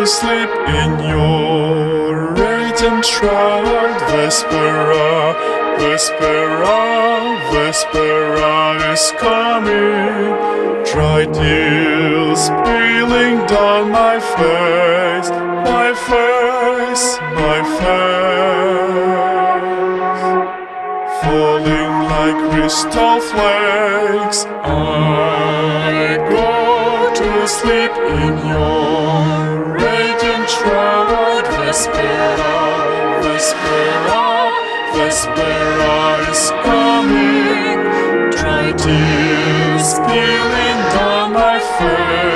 sleep in your radiant shroud. Vespera, Vespera, Vespera is coming. Dry tears spilling down my face, my face, my face, falling like crystal flakes. I go to sleep in your radiant shroud. Vespera, Vespera, Vespera is coming. Dry tears spilling down my face.